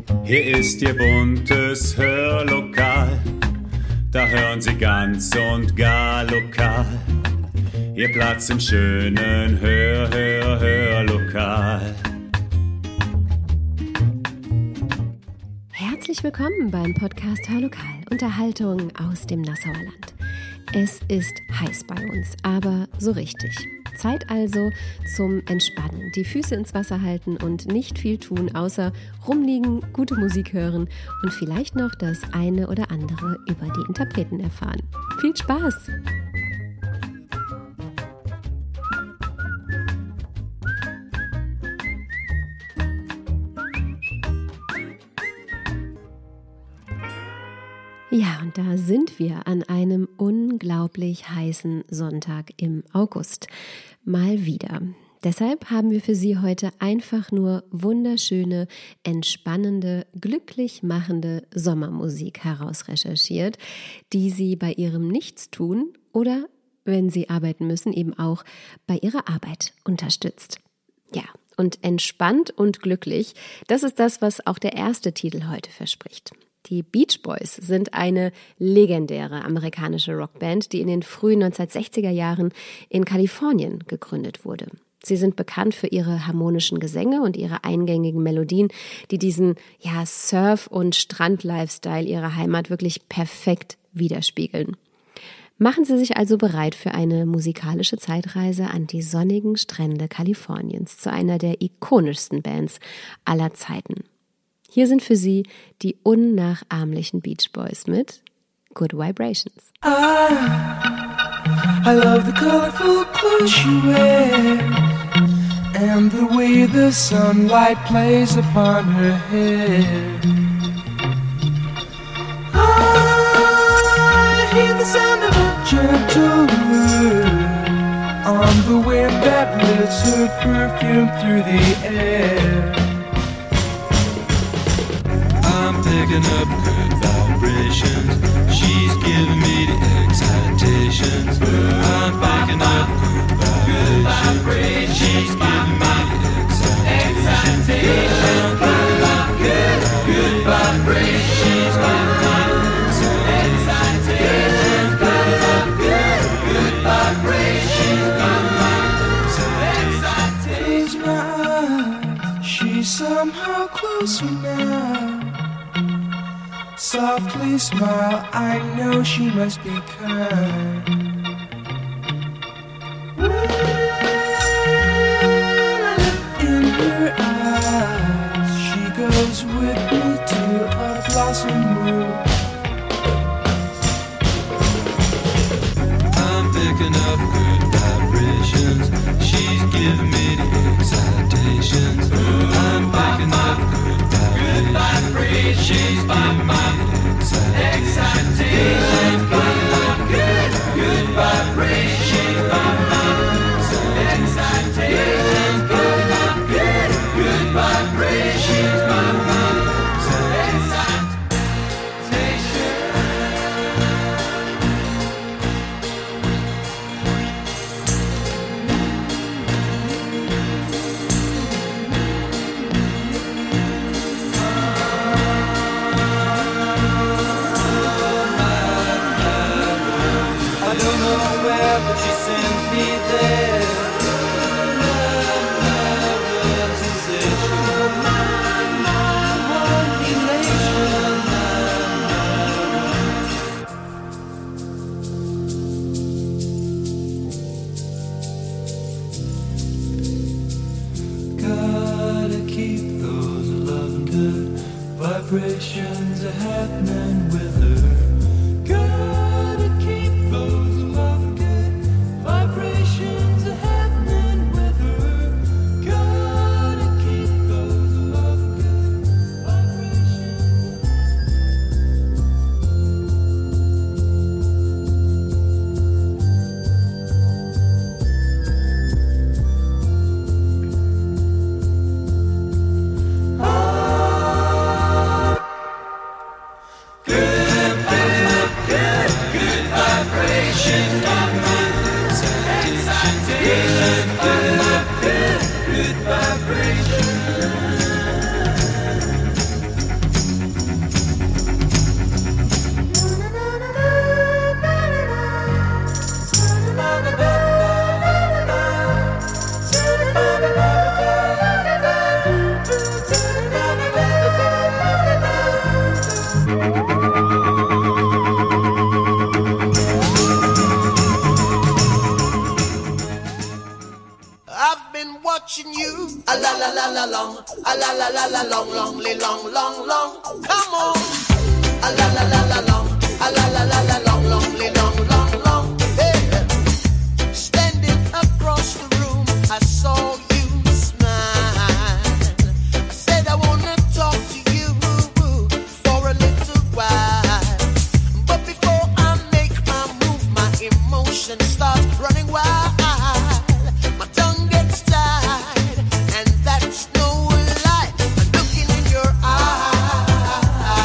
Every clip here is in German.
Hier ist Ihr buntes Hörlokal, da hören Sie ganz und gar lokal. Ihr Platz im schönen Hörlokal. Herzlich willkommen beim Podcast Hörlokal, Unterhaltung aus dem Nassauer Land. Es ist heiß bei uns, aber so richtig. Zeit also zum Entspannen, die Füße ins Wasser halten und nicht viel tun, außer rumliegen, gute Musik hören und vielleicht noch das eine oder andere über die Interpreten erfahren. Viel Spaß! Ja, und da sind wir an einem unglaublich heißen Sonntag im August. Mal wieder. Deshalb haben wir für Sie heute einfach nur wunderschöne, entspannende, glücklich machende Sommermusik herausrecherchiert, die Sie bei Ihrem Nichtstun oder, wenn Sie arbeiten müssen, eben auch bei Ihrer Arbeit unterstützt. Ja, und entspannt und glücklich, das ist das, was auch der erste Titel heute verspricht. Die Beach Boys sind eine legendäre amerikanische Rockband, die in den frühen 1960er Jahren in Kalifornien gegründet wurde. Sie sind bekannt für ihre harmonischen Gesänge und ihre eingängigen Melodien, die diesen Surf- und Strand-Lifestyle ihrer Heimat wirklich perfekt widerspiegeln. Machen Sie sich also bereit für eine musikalische Zeitreise an die sonnigen Strände Kaliforniens zu einer der ikonischsten Bands aller Zeiten. Hier sind für Sie die unnachahmlichen Beach Boys mit Good Vibrations. I love the colorful clothes she wears and the way the sunlight plays upon her hair. I hear the sound of a gentle word on the wind that lifts her perfume through the air. I'm picking up good vibrations. She's giving me the excitations. I'm picking up good vibrations. She's giving me the excitations. Good vibrations. She's giving me the excitations. Good vibrations. Close my eyes. She's somehow closer now. Softly smile, I know she must be kind. In her eyes, she goes with me to a blossom room. I'm picking up good vibrations. She's giving me the excitations. I'm picking up good vibrations. She's giving me excitations. Good vibrations. Excitations. Good vibrations. Vibrations are happening with her. Gotta keep those love good. Vibrations are happening with her. Gotta keep those love good. Vibrations. Good a la la la la long, long, long, long, long. Come on, a la la la la long, a la la la la long, long, long, long, long. Hey, standing across the room, I saw you smile. I said I wanna talk to you for a little while, but before I make my move, my emotions start running wild. My tongue gets tied, and that's no lie. I'm looking in your eyes.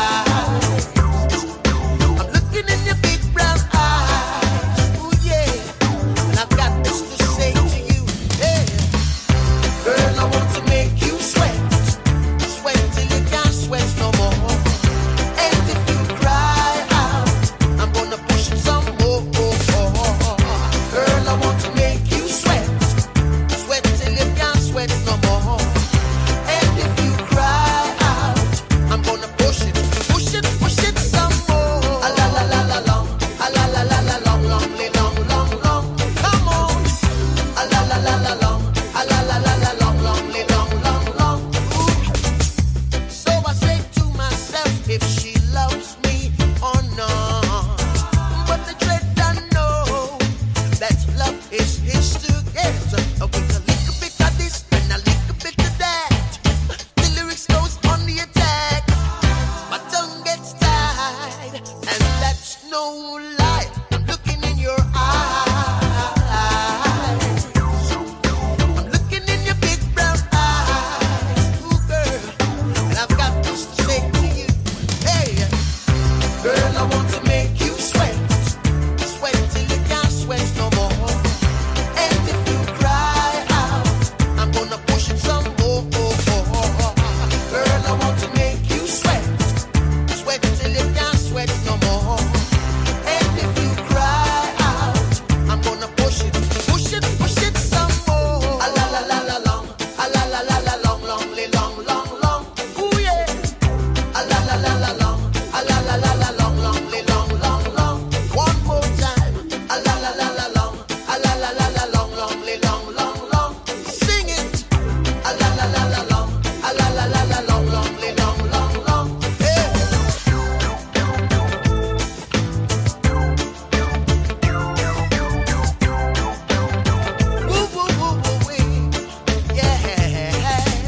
I'm looking in your big brown eyes. Ooh, yeah. And I've got this to say to you. Yeah. Girl, I want to make you sweat. Sweat till you can't sweat no more. And if you cry out, I'm gonna push it some more. Girl, I want to make you sweat. Sweat till you can't sweat no more. And if you cry out, I'm gonna push it some more. A la la la la long, a la la la la long, long, long, long, long. Come on, a la la la la long, a la la la la long, long, long, long, long. Ooh. So I say to myself, if she loves me or not. But the dread I know that love is his to get. With a little bit of this and a little bit of that, the lyrics goes on the attack. My tongue gets tied, and that's no lie. I'm looking in your eyes. I'm looking in your big brown eyes. Ooh, girl, and I've got this to say to you. Hey, girl, I want to make you sweat. Sweat till you can't sweat no more. And if you cry out, I'm gonna push it some more. Girl, I want to make you sweat. Sweat till you can't sweat no more. And if you cry out, I'm gonna push it some more. A la la la la long, a la la la la long, long, long, long, long. Ooh yeah. A la la la la long, a la la la la long, long, long, long, long. One more time. A la la la la long, a la la la la long, long, long, long, long. Sing it. A la la la la long, a la la la la long, long, long, long, long. Hey. Woo, woo, woo, woo, wee. Yeah.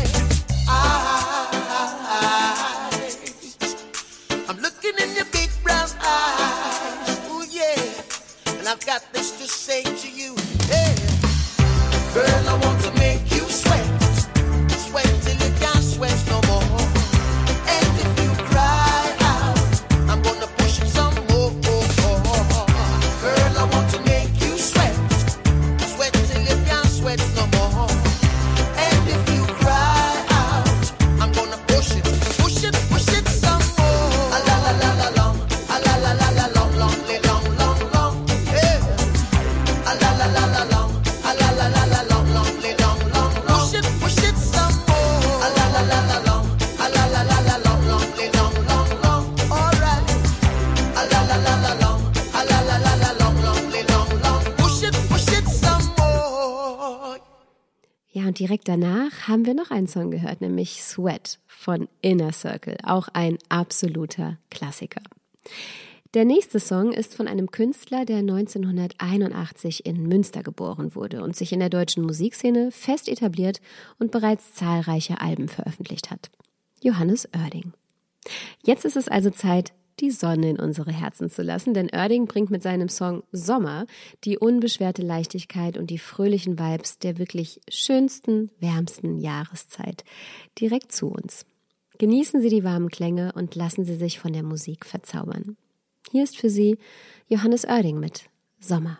I'm looking in your big brown eyes. Ooh, yeah. And I've got this to say to you. Yeah. Girl, I want to make you sweat. Sweat till you can't sweat no more. And if you cry out, I'm gonna push it some more. Girl, I want to make you sweat. Sweat till you can't sweat no more. And if you cry out, I'm gonna push it some more. A la la la la long, a la la la la long, long, long, long, long. Yeah. A la la la la long, a la la la la long, long, long, long, long. Push it some more. A la la la la long, a la la la la long, long, long, long, long. All right. A la la la la long, a la la la la long, long, long, long. Push it some more. Ja, und direkt danach haben wir noch einen Song gehört, nämlich Sweat von Inner Circle, auch ein absoluter Klassiker. Der nächste Song ist von einem Künstler, der 1981 in Münster geboren wurde und sich in der deutschen Musikszene fest etabliert und bereits zahlreiche Alben veröffentlicht hat. Johannes Oerding. Jetzt ist es also Zeit, die Sonne in unsere Herzen zu lassen, denn Oerding bringt mit seinem Song Sommer die unbeschwerte Leichtigkeit und die fröhlichen Vibes der wirklich schönsten, wärmsten Jahreszeit direkt zu uns. Genießen Sie die warmen Klänge und lassen Sie sich von der Musik verzaubern. Hier ist für Sie Johannes Oerding mit Sommer.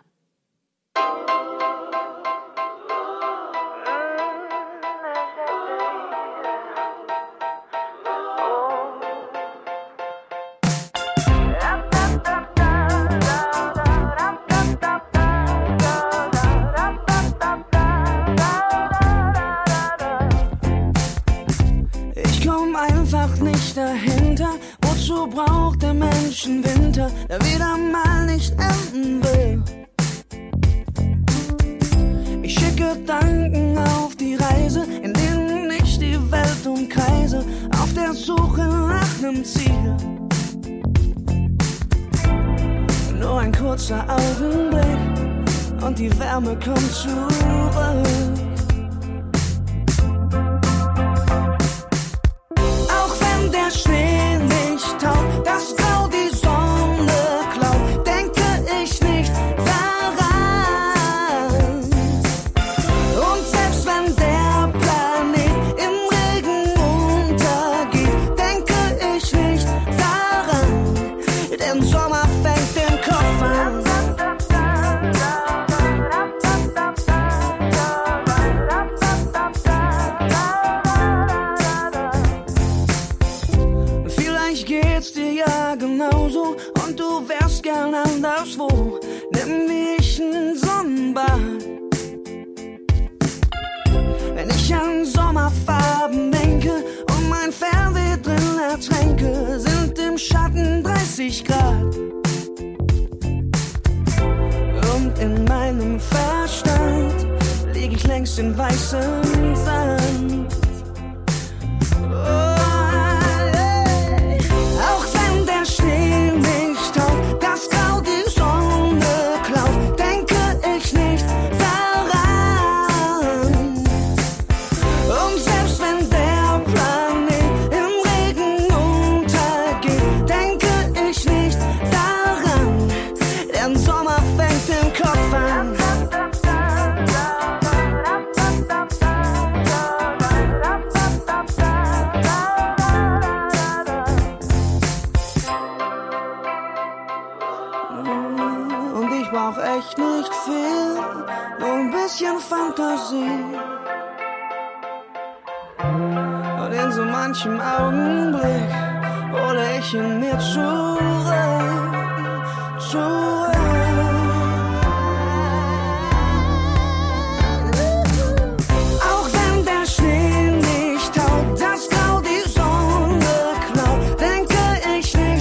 Dahinter, wozu braucht der Mensch einen Winter, der wieder mal nicht enden will? Ich schicke Gedanken auf die Reise, in denen ich die Welt umkreise, auf der Suche nach nem Ziel. Nur ein kurzer Augenblick und die Wärme kommt zurück. Auch wenn der Schnee nicht taut, das Grau die Sonne klaut, denke ich nicht daran. Und selbst wenn der Planet im Regen untergeht, denke ich nicht daran. Denn Sommer fängt im Kopf an. Vielleicht geht's dir ja genauso und du wärst gern anderswo. Nimm mich ein Sonnenbad. Wenn ich an Sommerfarben denke und mein Fernweh drin ertränke, sind im Schatten 30 Grad. Und in meinem Verstand lieg ich längst in weißem Sand. Auch wenn der Schnee nicht taut, das Grau die Sonne klaut, denke ich nicht daran. Und selbst wenn der Planet im Regen untergeht, denke ich nicht daran. Denn Sommer fängt im Kopf an. Und ich brauch echt nicht viel, nur ein bisschen Fantasie. Und in so manchem Augenblick hole ich ihn mir zurück. Auch wenn der Schnee nicht taut, das Grau die Sonne klaut, denke ich nicht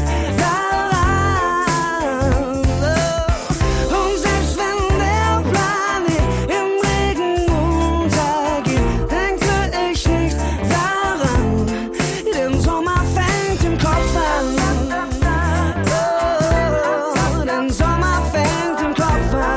daran. Und selbst wenn der Planet im Regen untergeht, denke ich nicht daran. Den Sommer fängt im Kopf an. Den Sommer fängt im Kopf an.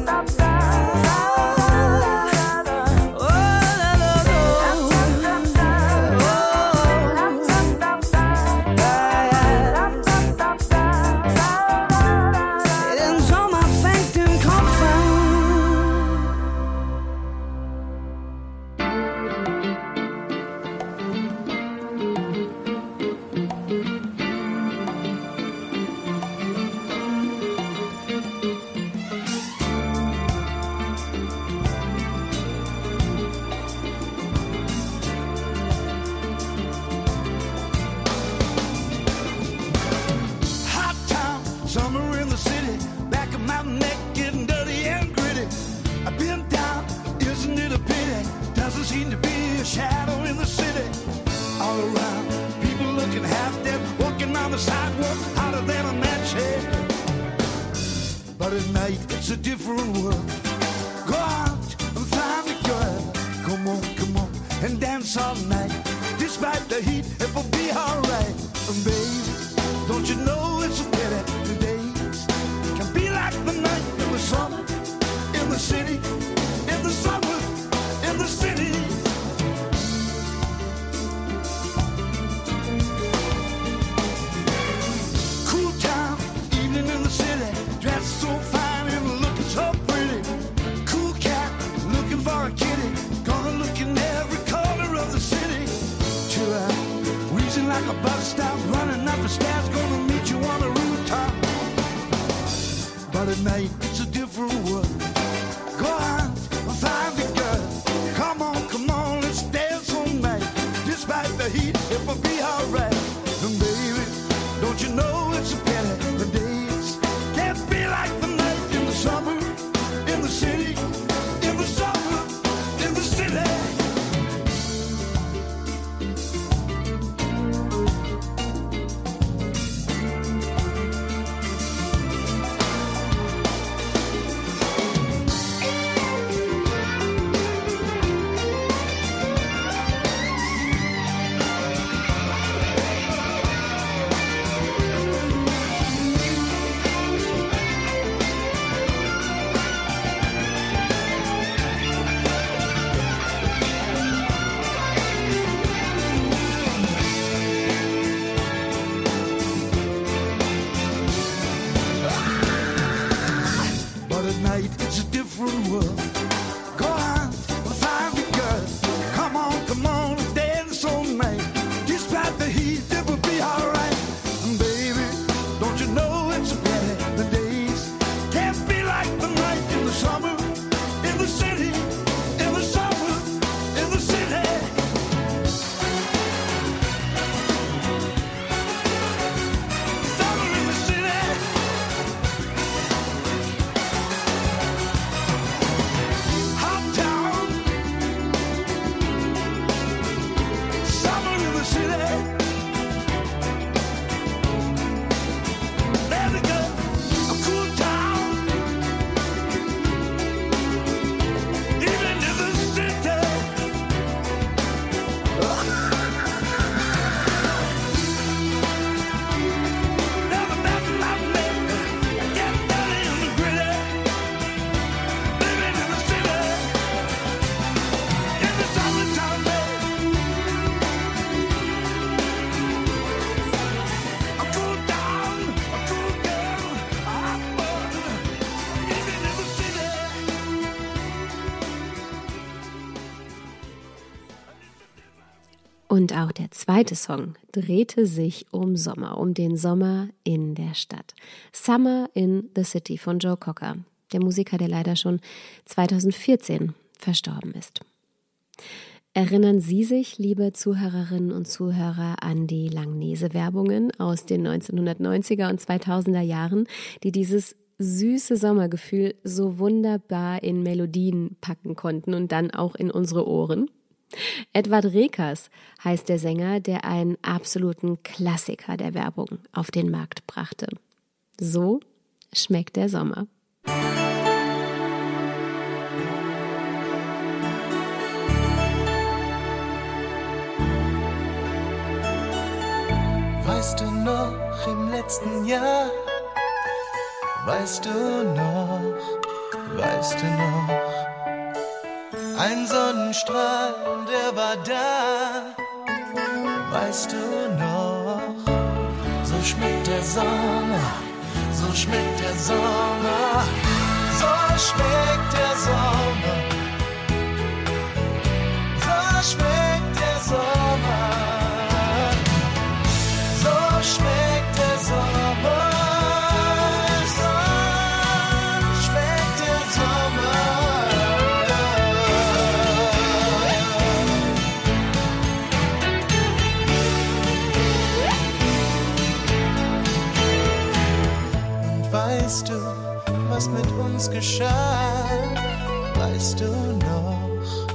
Den Sommer fängt im Kopf an. Hot town, summer in the city, back of my neck getting dirty and gritty. I've been down, isn't it a pity? Doesn't seem to be a shadow in the city. All around, people looking half dead, walking on the sidewalk, hotter than a match head. But at night, it's a different world. Go out and find a girl. Come on, and dance all night. Despite the heat, it will be alright. And baby, don't you know it's a pity the days can be like the night in the summer, in the city, in the summer, in the city. Cool town, evening in the city, dressed so fine and looking so pretty. Cool cat, looking for a kitty, gonna look in every corner of the city. Chill out, wheezing like a bus stop, running up the stairs, gonna meet you on the rooftop. But at night, it's a different world. Go out and find the girl. Come on, let's dance all night. Despite the heat, it will be alright. And baby, don't you know it's a pity the days can't be like the night in the summer, in the city, in the summer, in the city. Und auch der zweite Song drehte sich um Sommer, um den Sommer in der Stadt. Summer in the City von Joe Cocker, der Musiker, der leider schon 2014 verstorben ist. Erinnern Sie sich, liebe Zuhörerinnen und Zuhörer, an die Langnese-Werbungen aus den 1990er und 2000er Jahren, die dieses süße Sommergefühl so wunderbar in Melodien packen konnten und dann auch in unsere Ohren? Edward Rekers heißt der Sänger, der einen absoluten Klassiker der Werbung auf den Markt brachte. So schmeckt der Sommer. Weißt du noch im letzten Jahr? Weißt du noch? Ein Sonnenstrahl, der war da. Weißt du noch? So schmeckt der Sommer, so schmeckt der Sommer, so schmeckt der Sommer, so schmeckt der Sommer, so schmeckt der Sommer. Weißt du, was mit uns geschah? Weißt du noch?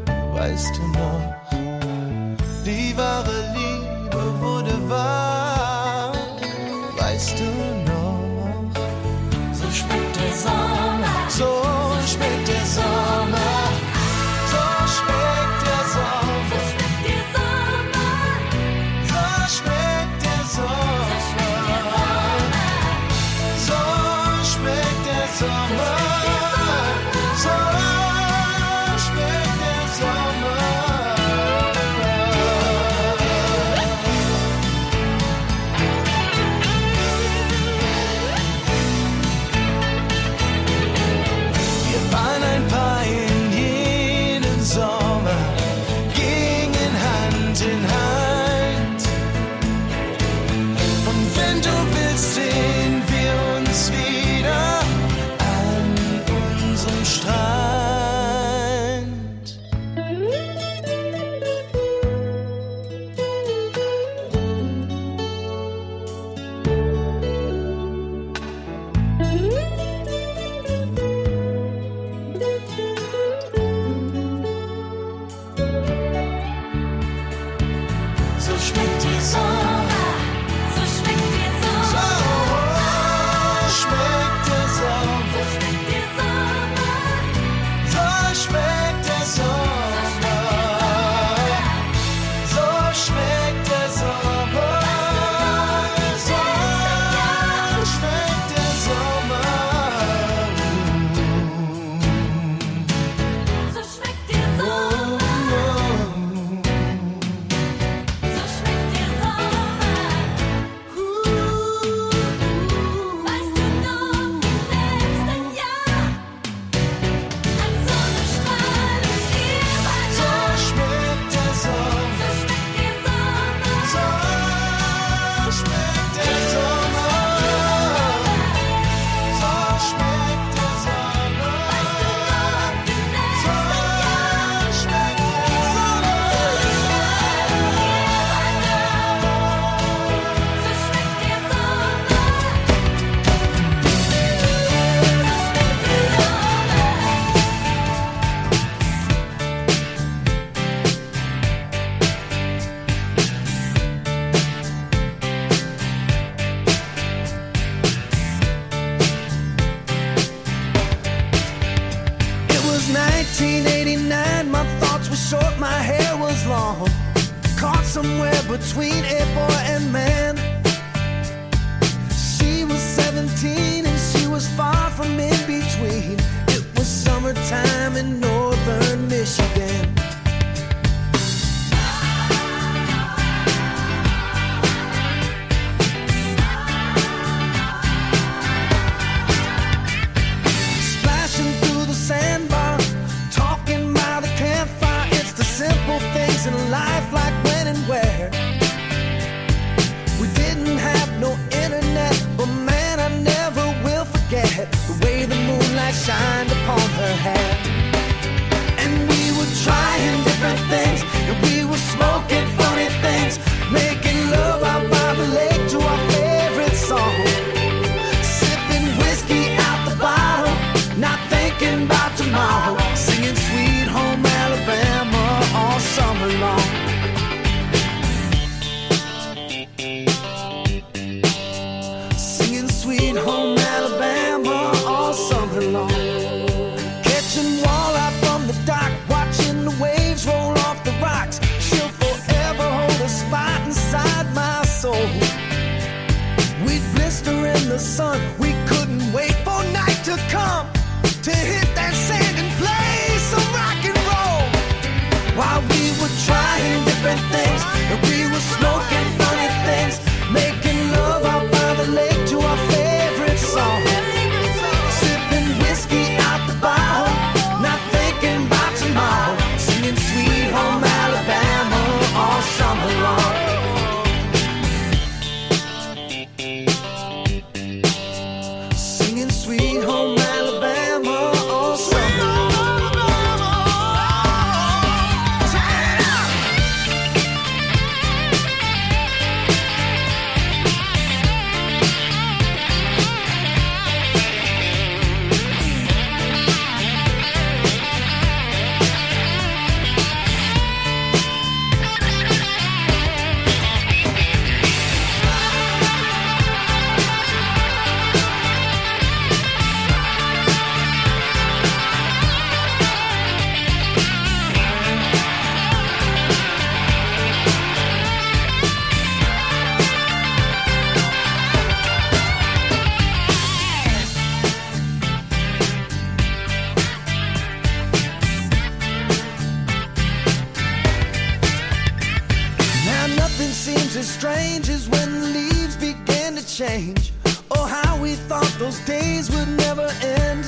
Die wahre Liebe wurde wahr. Weißt du noch? So schmeckt der Sommer, so schmeckt der Sommer, so schmeckt der Sommer, so schmeckt der Sommer. So schmeckt somewhere between a boy and man. She was 17 and she was far from in between. It was summertime in northern Michigan. Splashing through the sandbar, talking by the campfire. It's the simple things in life, like when and where. We didn't have no internet, but man, I never will forget the way the moonlight shined upon her hair. And we were trying different things, and we were smoking funny things, making love out by the lake to our favorite song, sipping whiskey out the bottle, not thinking about tomorrow, singing Sweet Home Alabama all summer long. Singing Sweet Home Alabama all summer long. Catching walleye from the dock, watching the waves roll off the rocks. She'll forever hold a spot inside my soul. We'd blister in the sun, we couldn't wait for night to come to hit that sand and play some rock and roll. While we were trying different things, and we were smoking funny things, making love out by the lake to our favorite song, sipping whiskey out the bottle, not thinking about tomorrow, singing Sweet Home Alabama all summer long. Singing Sweet Home Alabama all summer long. Now nothing seems as strange as when the leaves begin to change. Oh, how we thought those days would never end.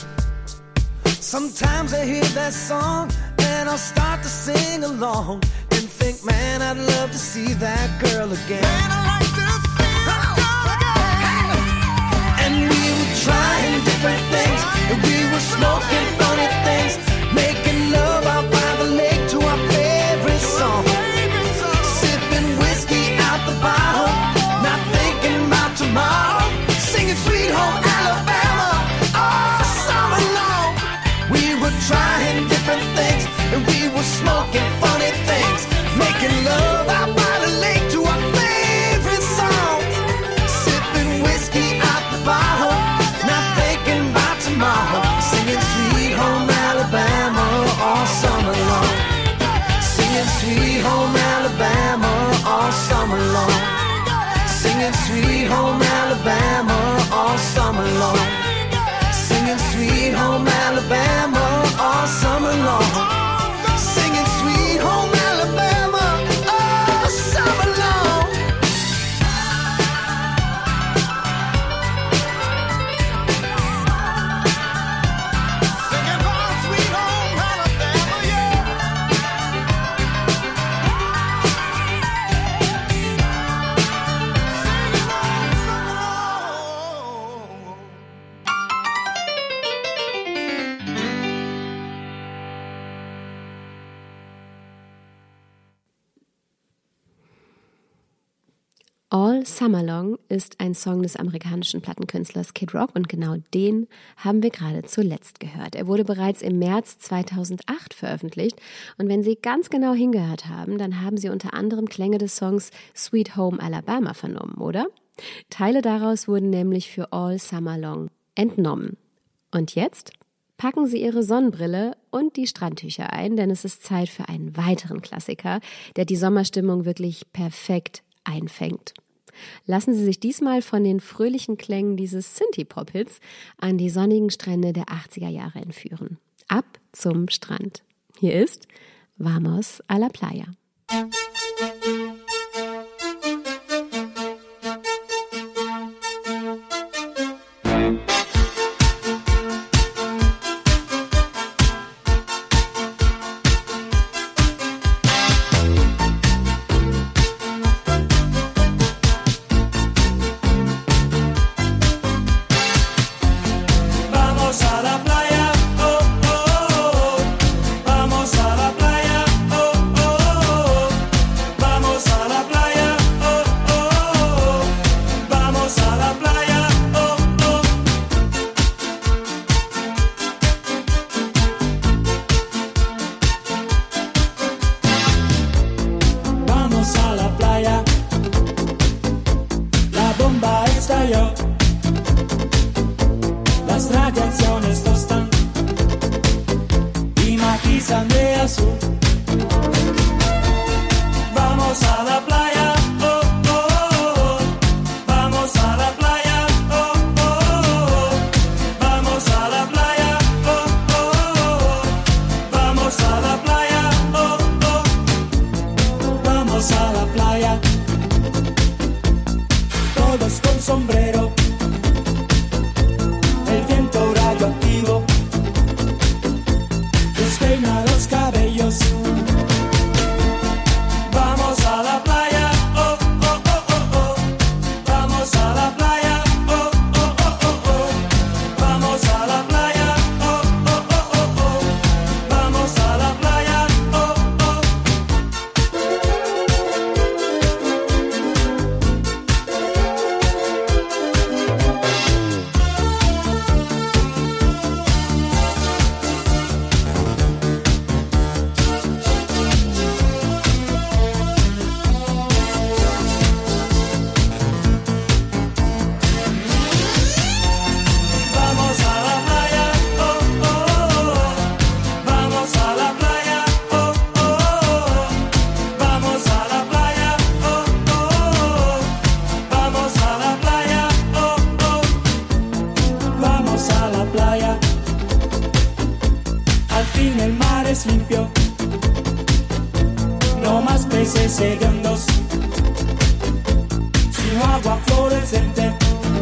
Sometimes I hear that song and I'll start to sing along and think, man, I'd love to see that girl again. Man, I'd like to see that girl again. And we were trying different things, and we were smoking funny things, making love out by the lake to our favorite song, sipping whiskey out the bottle, not thinking about tomorrow, singing Sweet Home Alabama all summer long. We were trying different things, and we were smoking funny things, making love out by the lake to our favorite songs, sipping whiskey out the bottle, not thinking about tomorrow, singing Sweet Home Alabama all summer long. Singing Sweet Home Alabama all summer long. Singing Sweet Home Alabama all summer long. Singing Sweet Home Alabama all summer long. Singing Sweet Home Alabama all summer long. Singing home, Sweet Home Alabama, yeah. All Summer Long ist ein Song des amerikanischen Plattenkünstlers Kid Rock und genau den haben wir gerade zuletzt gehört. Er wurde bereits im März 2008 veröffentlicht und wenn Sie ganz genau hingehört haben, dann haben Sie unter anderem Klänge des Songs Sweet Home Alabama vernommen, oder? Teile daraus wurden nämlich für All Summer Long entnommen. Und jetzt packen Sie Ihre Sonnenbrille und die Strandtücher ein, denn es ist Zeit für einen weiteren Klassiker, der die Sommerstimmung wirklich perfekt einfängt. Lassen Sie sich diesmal von den fröhlichen Klängen dieses Synthie-Pop-Hits an die sonnigen Strände der 80er Jahre entführen. Ab zum Strand. Hier ist Vamos a la Playa. Las radiaciones tostan y matizan de azul. Vamos a la playa, oh, oh, oh. Vamos a la playa, oh, oh, oh. Vamos a la playa, oh, oh, oh. Vamos a la playa, oh, oh. Vamos a la playa. Todos con sombrero. El viento radioactivo despeina los cabellos. Vamos a la playa, oh, oh, oh, oh, oh. Vamos a la playa, oh, oh, oh, oh, oh. Vamos a la playa, oh, oh, oh, oh, oh. Vamos a la playa, oh, oh. Vamos a la playa, oh, oh, oh. Vamos a la playa, oh, oh, oh. Vamos a la playa, oh, oh, oh. Vamos a la playa, oh, oh. Vamos a la playa. Al fin el mar es limpio. No más peces hediondos, sino agua fluorescente.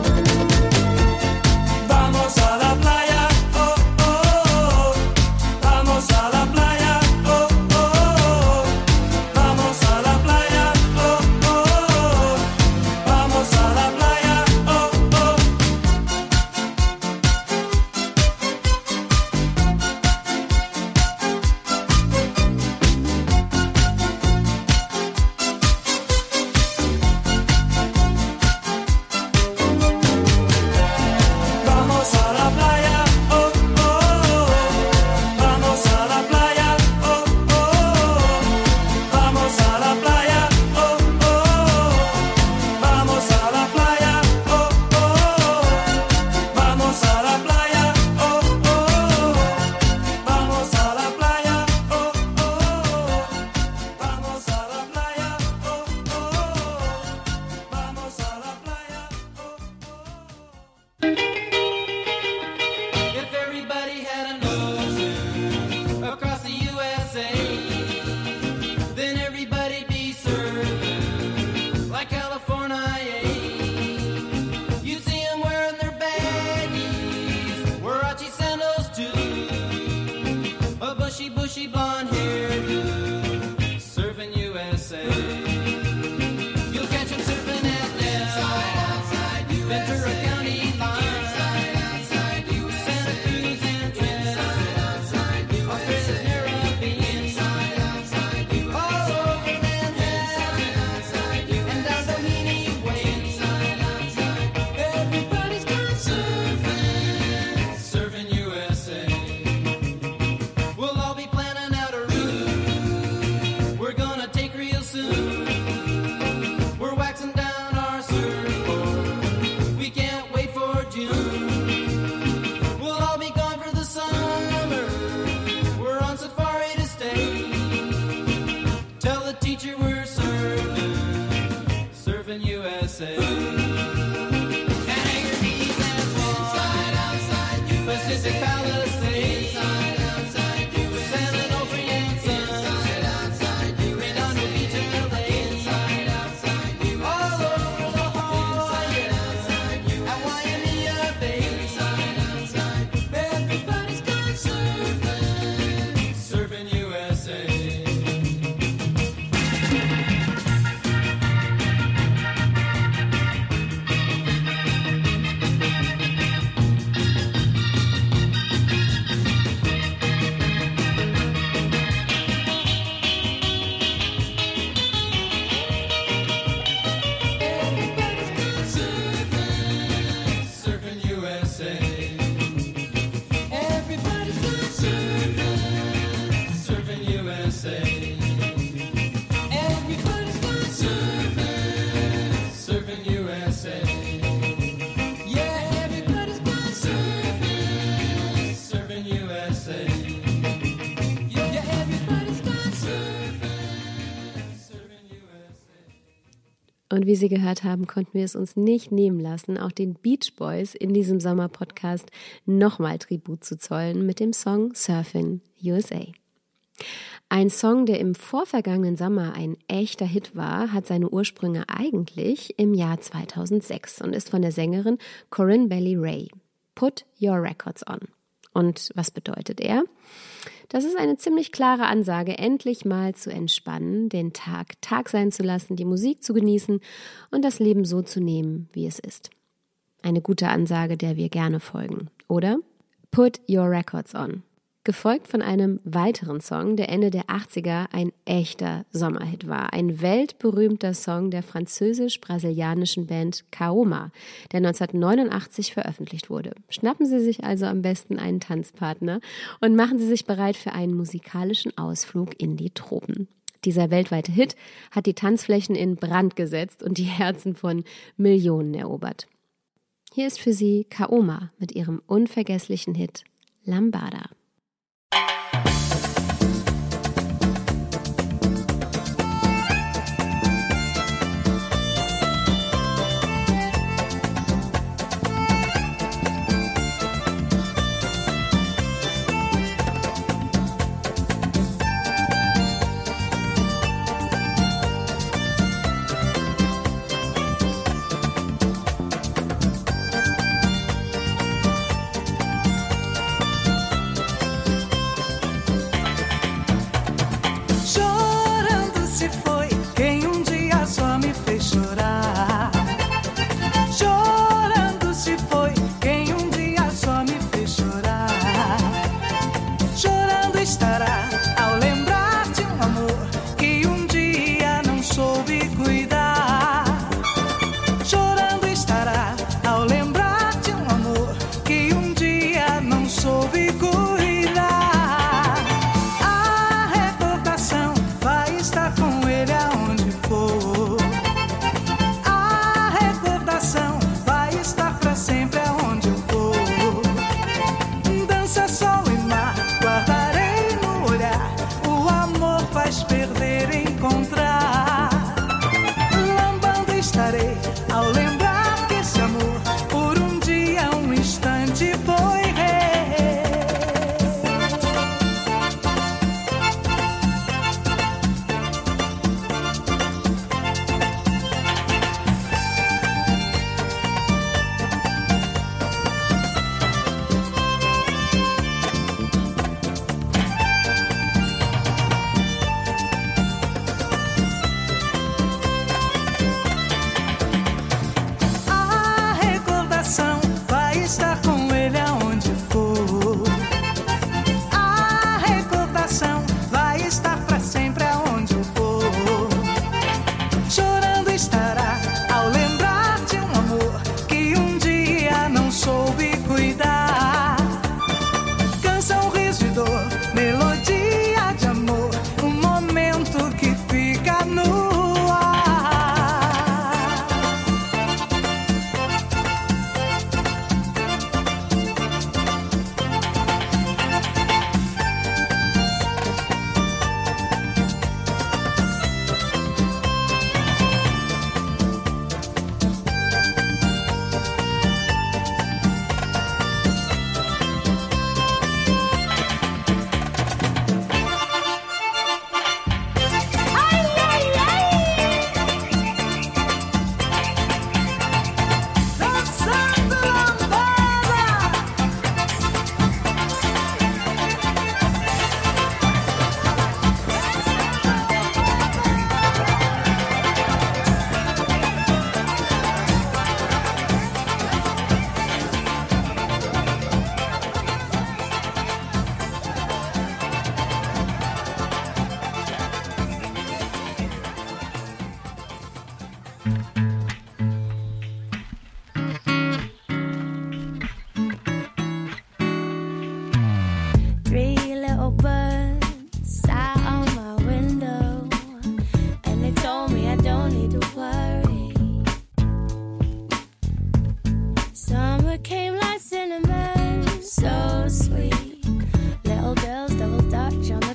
Vamos a la playa, oh, oh, oh. Vamos a la playa, oh, oh, oh. Vamos a la playa, oh, oh, oh. Vamos a la playa, oh, oh. Und wie Sie gehört haben, konnten wir es uns nicht nehmen lassen, auch den Beach Boys in diesem Sommerpodcast nochmal Tribut zu zollen mit dem Song Surfin' USA. Ein Song, der im vorvergangenen Sommer ein echter Hit war, hat seine Ursprünge eigentlich im Jahr 2006 und ist von der Sängerin Corinne Bailey Rae. Put Your Records On. Und was bedeutet er? Das ist eine ziemlich klare Ansage, endlich mal zu entspannen, den Tag Tag sein zu lassen, die Musik zu genießen und das Leben so zu nehmen, wie es ist. Eine gute Ansage, der wir gerne folgen, oder? Put Your Records On. Gefolgt von einem weiteren Song, der Ende der 80er ein echter Sommerhit war. Ein weltberühmter Song der französisch-brasilianischen Band Kaoma, der 1989 veröffentlicht wurde. Schnappen Sie sich also am besten einen Tanzpartner und machen Sie sich bereit für einen musikalischen Ausflug in die Tropen. Dieser weltweite Hit hat die Tanzflächen in Brand gesetzt und die Herzen von Millionen erobert. Hier ist für Sie Kaoma mit ihrem unvergesslichen Hit Lambada.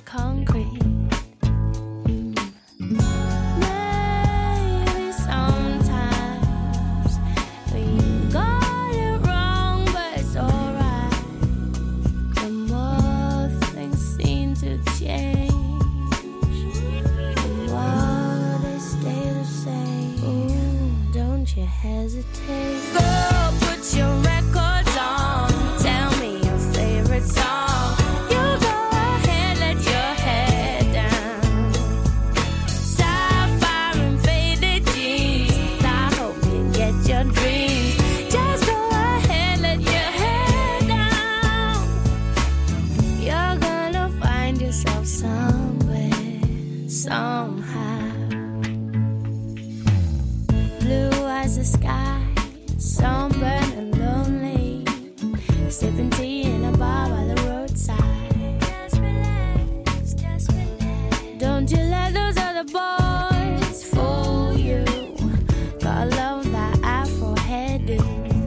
Maybe some you hesitate? Girl, put your records on. Tell me your favorite song. You go ahead, let your head down. Sapphire and faded jeans. I hope you get your dreams. Just go ahead, let your head down. You're gonna find yourself somewhere, somehow. Blue as the sky, sunburned and lonely, sipping tea in a bar by the roadside. Just relax, just relax. Don't you let those other boys fool you. Gotta love that Afro hairdo.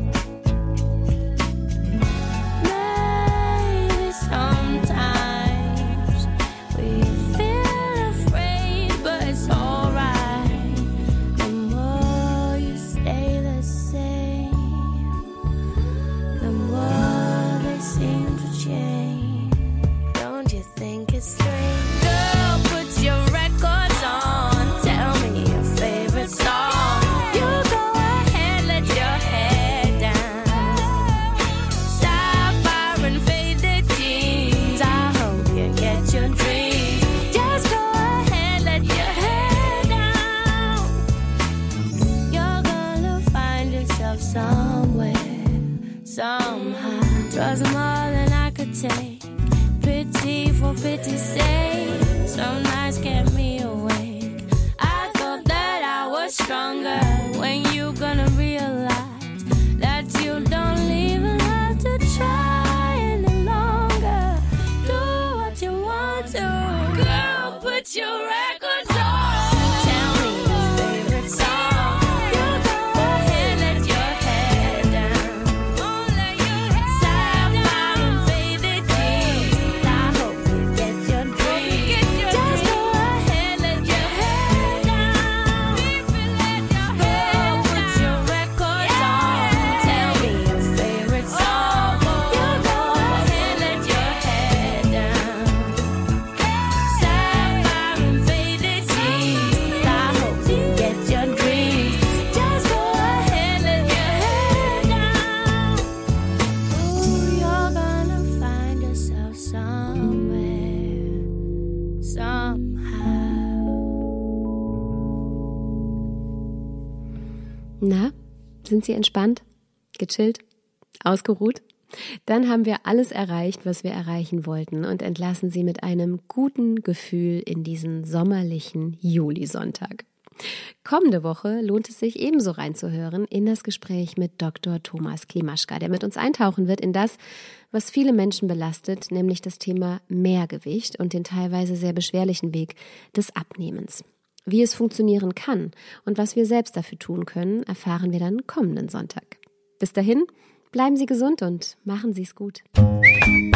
Maybe sometimes we feel afraid, but it's alright. The more you stay the same, the more they seem to change. Don't you think it's strange? Girl, put your records on. Tell me your favorite song. You go ahead, let your head down. Sapphire and faded jeans. I hope you get your dreams. Just go ahead, let your head down. You're gonna find yourself somewhere, somehow. 'Twas more than I could take. Pity for pity's sake. Some nights kept me awake. I thought that I was stronger. When you gonna realize that you don't even have to try any longer? Do what you want to. Girl, put your records on. Tell me your favorite song. You go ahead, let your head down. Sapphire and faded jeans. I hope you get your dreams. Just go ahead, let your head down. Girl, put your records on. Tell me your favorite song. You go ahead, let your head down. Sapphire and faded jeans. I hope you get your dreams. Just go ahead, let your head down. Ooh, you're gonna find yourself somewhere, somehow. Na, sind Sie entspannt, gechillt, ausgeruht? Dann haben wir alles erreicht, was wir erreichen wollten und entlassen Sie mit einem guten Gefühl in diesen sommerlichen Julisonntag. Kommende Woche lohnt es sich ebenso reinzuhören in das Gespräch mit Dr. Thomas Klimaschka, der mit uns eintauchen wird in das, was viele Menschen belastet, nämlich das Thema Mehrgewicht und den teilweise sehr beschwerlichen Weg des Abnehmens. Wie es funktionieren kann und was wir selbst dafür tun können, erfahren wir dann kommenden Sonntag. Bis dahin, bleiben Sie gesund und machen Sie es gut.